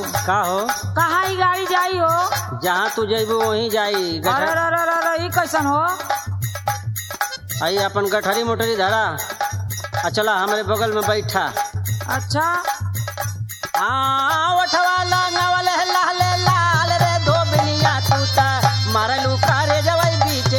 का हो? कहाँ ही गाड़ी जाई हो? जहाँ तू जइबू वहीं जाई। अरे ई कैसन हो? आई अपन गठरी मोटरी धरा आ चला हमारे बगल में बैठा। अच्छा ओठवा लांगावल लाल लाल रे धोबिनिया तू ता मारलू कारे जवई बीचे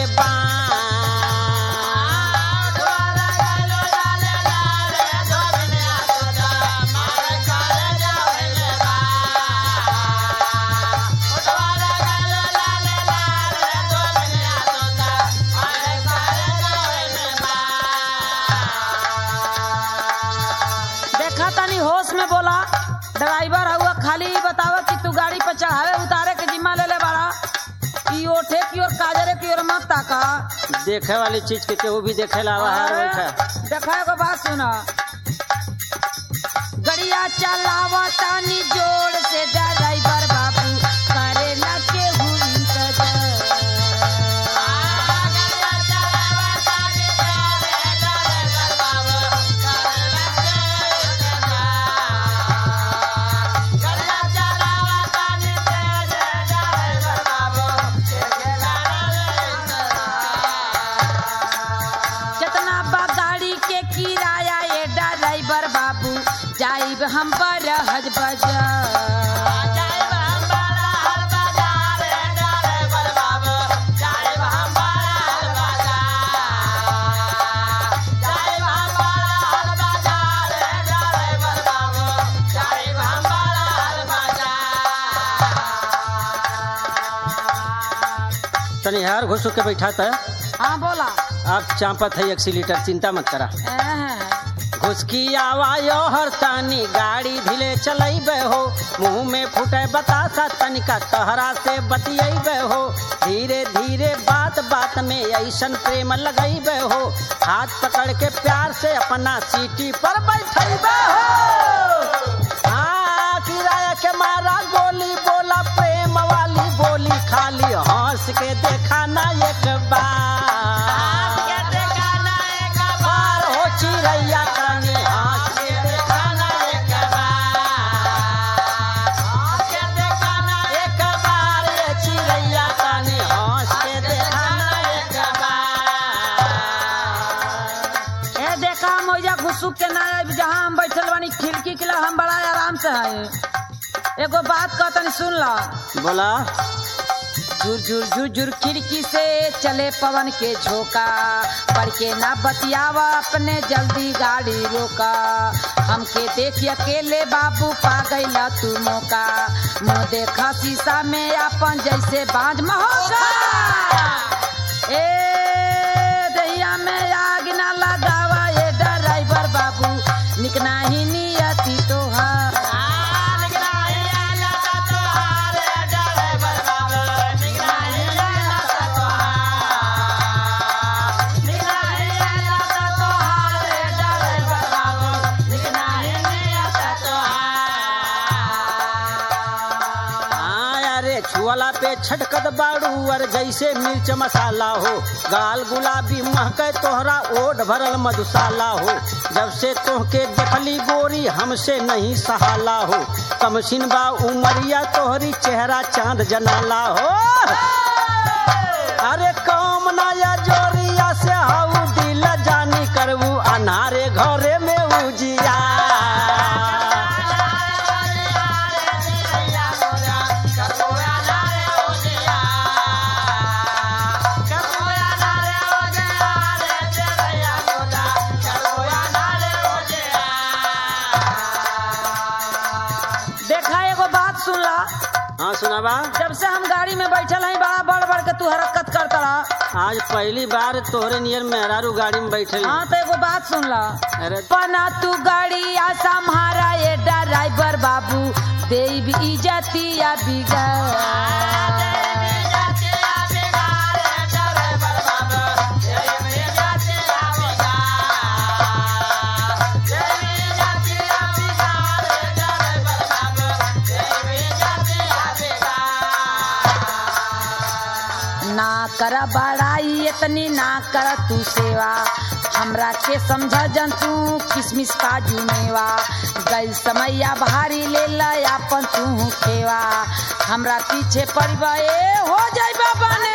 देखा तनी होश में बोला। ड्राइवर हुआ खाली बतावा कि तू गाड़ी पर चढ़ावे उतारे के जिम्मा ले ले बाड़ा। ई ओठे की और काजरे की और मत ताका। देखे वाली चीज के केहू भी देखे ला देखा को बात सुना। गड़िया चलावा तानी जोर से ड्राइवर बाबू करे ना केहू जाइब हम बरहज बाजार। तनी यार घुस के बैठा था। हाँ बोला। आप चांपत है एक्सीलेटर, चिंता मत करा। घुसकी आवायो हर तानी गाड़ी ढीले चलैबे हो, मुंह में फूटे बतासा तनिका तहरा से बतियैबे हो, धीरे धीरे बात बात में ऐसन प्रेम लगैबे हो, हाथ पकड़ के प्यार से अपना सीटी पर बैठैबे हो। किराया के मारा गोली बोला प्रेम वाली बोली, खाली हंस के देखा ना एक बार हो चिड़ैया के ना जहाँ हम बैठल बानी खिड़की के लग हम बड़ा आराम से है। एगो बात कहतनी सुन ला। बोला। झुर झुर झुर झुर खिड़की से चले पवन के झोंका, पढ़ के ना बतियावा अपने जल्दी गाड़ी रोका, हमके देखी अकेले बाबू पा गईला तू मौका, मुँह देखा शीशा में अपन जैसे बांझ महोका, ए दहिया में आग ना लगावा ये ड्राइवर बाबू, निकना ही नियति तोहार। छुअला पे छटकत बाड़ू और जैसे मिर्च मसाला हो, गाल गुलाबी महके तोहरा ओढ़ भरल मधुशाला हो, जब से तोहके देखली गोरी हमसे नहीं सहाला हो, कमसिन बा उमरिया तोहरी चेहरा चांद जनाला हो, अरे कौम नया जोरिया से हाउ दिल जानी करबू अनारे घरे में उजिया। हाँ सुनाबा। जब से हम गाड़ी में बैठल हैं बड़ा बढ़ बढ़ के तू हरकत करता रहा। आज पहली बार तोहरे नियर मेहरारू गाड़ी में बैठे। हाँ तो एगो बात सुन ला। अरे पना तू गाड़ी आसा हमारा ये ड्राइवर बाबू देव इज्जतिया बिगड़। ना कर बड़ाई इतनी ना कर तू सेवा, हमरा के समझा जन तू किसमिस काजू मेवा गई समैया भारी ले ला अपन तू खेवा हमरा पीछे परिवाए हो जाई बाबा